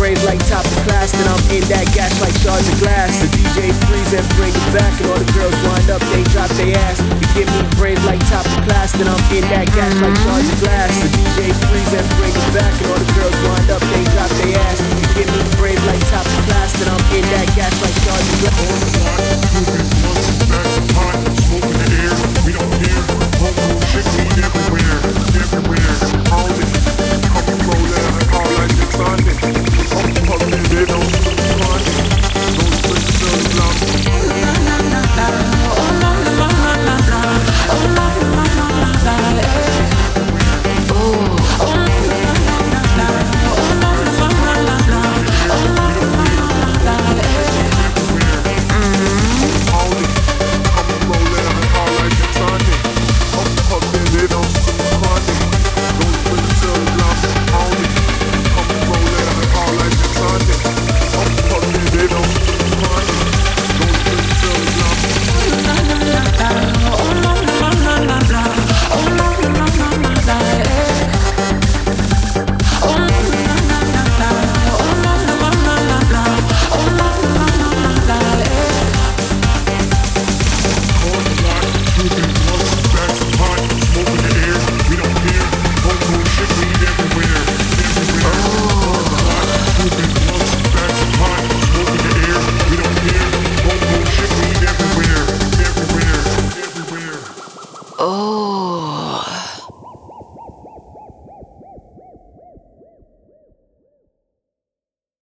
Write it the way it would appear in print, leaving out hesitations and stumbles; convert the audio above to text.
braids like top of class, then I'm in that gas like shards of glass. The DJ freeze and bring it back, and all the girls wind up, they drop their ass. You give me braids like top of class, then I'm in that gas like shards of glass. The DJ freeze and bring it back, and all the girls wind up, they drop their ass. You give me braids like top of class, then I'm in that gas like shards of glass. Smoke in the air, we don't care. Homegrown shit, we everywhere, everywhere. All it, come and roll it and call like it's on it. Up in the middle, on it. Don't switch to the block. Oh.